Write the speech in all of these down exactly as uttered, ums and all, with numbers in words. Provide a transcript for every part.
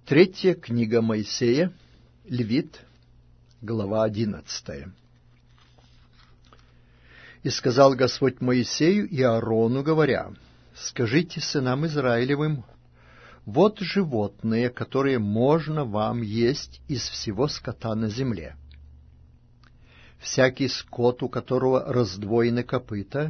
Третья книга Моисея, Левит, глава одиннадцатая. «И сказал Господь Моисею и Аарону, говоря: скажите сынам Израилевым: вот животные, которые можно вам есть из всего скота на земле. Всякий скот, у которого раздвоены копыта,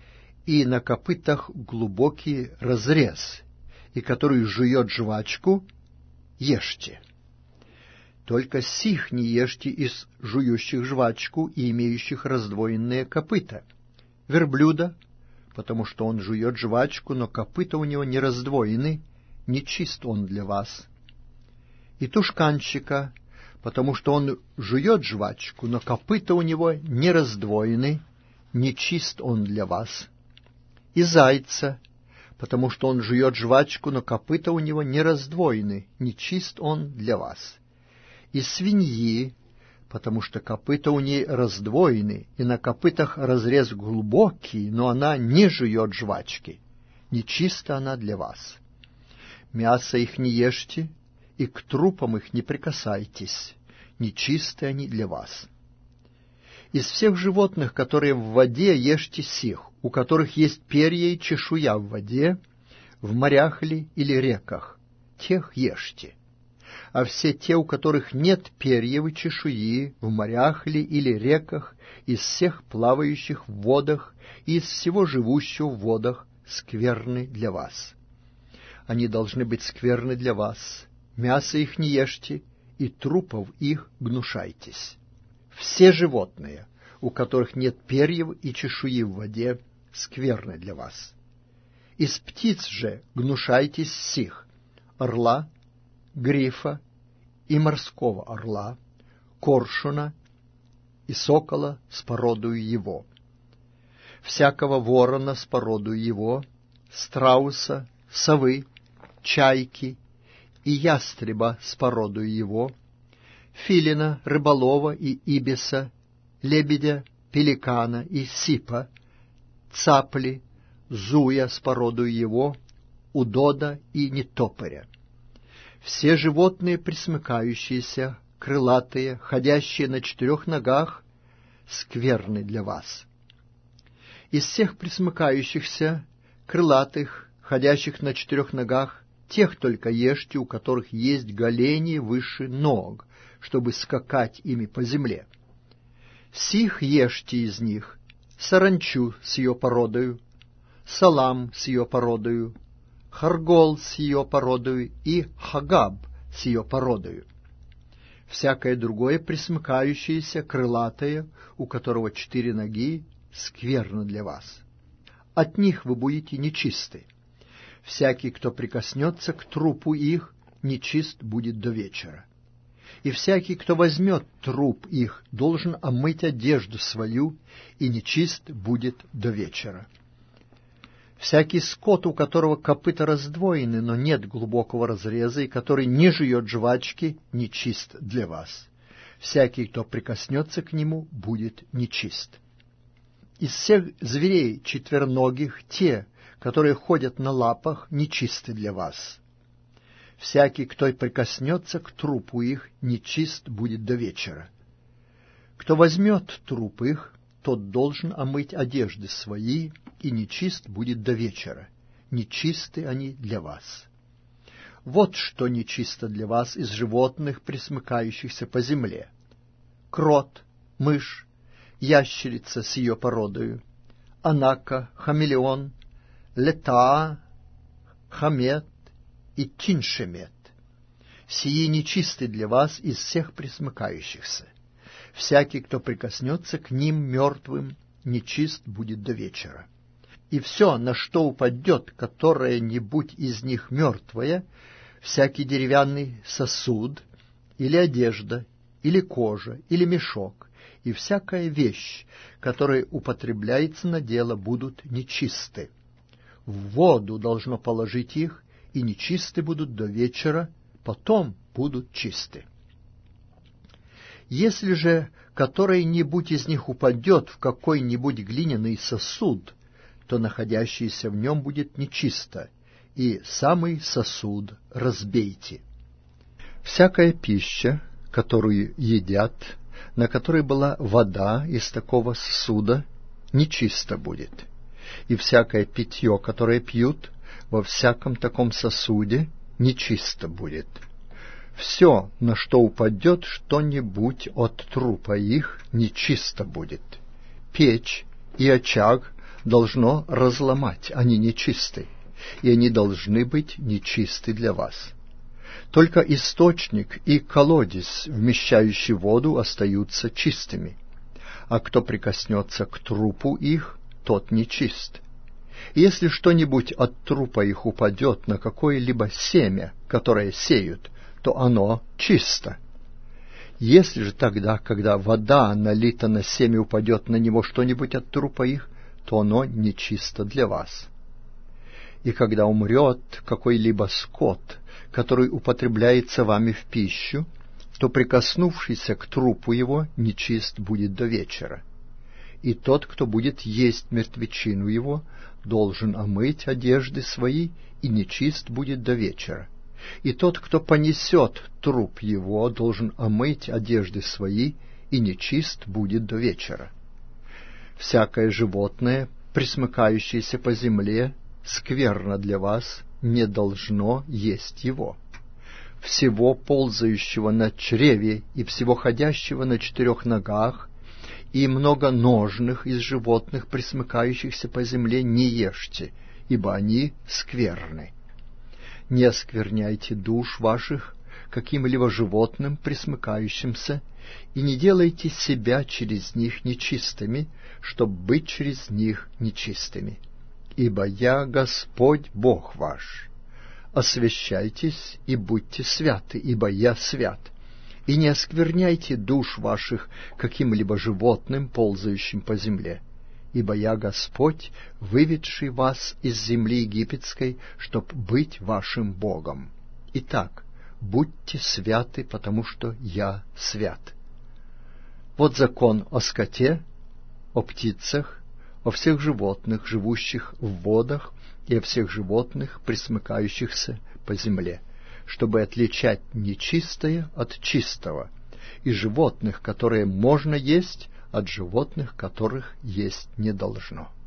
и на копытах глубокий разрез, и который жует жвачку, ешьте. Только сих не ешьте из жующих жвачку и имеющих раздвоенные копыта: верблюда, потому что он жует жвачку, но копыта у него не раздвоены, нечист он для вас; и тушканчика, потому что он жует жвачку, но копыта у него не раздвоены, нечист он для вас; и зайца, потому что он жует жвачку, но копыта у него не раздвоены, нечист он для вас; и свиньи, потому что копыта у ней раздвоены, и на копытах разрез глубокий, но она не жует жвачки, нечиста она для вас. Мясо их не ешьте, и к трупам их не прикасайтесь, нечисты они для вас. Из всех животных, которые в воде, ешьте сих, у которых есть перья и чешуя в воде, в морях ли или реках, тех ешьте. А все те, у которых нет перьев и чешуи, в морях ли или реках, из всех плавающих в водах и из всего живущего в водах, скверны для вас. Они должны быть скверны для вас. Мясо их не ешьте, и трупов их гнушайтесь. Все животные, у которых нет перьев и чешуи в воде, скверны для вас. Из птиц же гнушайтесь сих: орла, грифа и морского орла, коршуна и сокола с породою его, всякого ворона с породою его, страуса, совы, чайки и ястреба с породою его, филина, рыболова и ибиса, лебедя, пеликана и сипа, цапли, зуя с породою его, удода и нетопыря. Все животные, пресмыкающиеся, крылатые, ходящие на четырех ногах, скверны для вас. Из всех пресмыкающихся, крылатых, ходящих на четырех ногах, тех только ешьте, у которых есть голени выше ног, чтобы скакать ими по земле. Сих ешьте из них: саранчу с ее породою, салам с ее породою, харгол с ее породою и хагаб с ее породою. Всякое другое пресмыкающееся, крылатое, у которого четыре ноги, скверно для вас. От них вы будете нечисты. Всякий, кто прикоснется к трупу их, нечист будет до вечера. И всякий, кто возьмет труп их, должен омыть одежду свою, и нечист будет до вечера. Всякий скот, у которого копыта раздвоены, но нет глубокого разреза, и который не жует жвачки, нечист для вас. Всякий, кто прикоснется к нему, будет нечист. Из всех зверей четвероногих те, которые ходят на лапах, нечисты для вас. Всякий, кто прикоснется к трупу их, нечист будет до вечера. Кто возьмет труп их, тот должен омыть одежды свои, и нечист будет до вечера. Нечисты они для вас. Вот что нечисто для вас из животных, пресмыкающихся по земле: крот, мышь, ящерица с ее породою, анака, хамелеон, летаа, хамет и тиншемет. Сии нечисты для вас из всех пресмыкающихся. Всякий, кто прикоснется к ним мертвым, нечист будет до вечера. И все, на что упадет которое-нибудь из них мертвое, всякий деревянный сосуд, или одежда, или кожа, или мешок, и всякая вещь, которая употребляется на дело, будут нечисты. В воду должно положить их, и нечисты будут до вечера, потом будут чисты. Если же которое-нибудь из них упадет в какой-нибудь глиняный сосуд, то находящееся в нем будет нечисто, и самый сосуд разбейте. Всякая пища, которую едят, на которой была вода из такого сосуда, нечисто будет. И всякое питье, которое пьют, во всяком таком сосуде, нечисто будет. Все, на что упадет что-нибудь от трупа их, нечисто будет. Печь и очаг должно разломать, они нечисты, и они должны быть нечисты для вас. Только источник и колодец, вмещающий воду, остаются чистыми, а кто прикоснется к трупу их, тот нечист. И если что-нибудь от трупа их упадет на какое-либо семя, которое сеют, то оно чисто. Если же тогда, когда вода налита на семя, упадет на него что-нибудь от трупа их, то оно нечисто для вас. И когда умрет какой-либо скот, который употребляется вами в пищу, то прикоснувшийся к трупу его нечист будет до вечера. И тот, кто будет есть мертвечину его, должен омыть одежды свои, и нечист будет до вечера. И тот, кто понесет труп его, должен омыть одежды свои, и нечист будет до вечера. Всякое животное, пресмыкающееся по земле, скверно для вас, не должно есть его. Всего ползающего на чреве и всего ходящего на четырех ногах, и многоножных из животных, пресмыкающихся по земле, не ешьте, ибо они скверны. Не оскверняйте душ ваших каким-либо животным, пресмыкающимся, и не делайте себя через них нечистыми, чтобы быть через них нечистыми. Ибо я Господь Бог ваш. Освящайтесь и будьте святы, ибо я свят. И не оскверняйте душ ваших каким-либо животным, ползающим по земле. Ибо я Господь, выведший вас из земли египетской, чтоб быть вашим Богом. Итак, будьте святы, потому что я свят. Вот закон о скоте, о птицах, о всех животных, живущих в водах, и о всех животных, пресмыкающихся по земле, чтобы отличать нечистое от чистого, и животных, которые можно есть, от животных, которых есть не должно.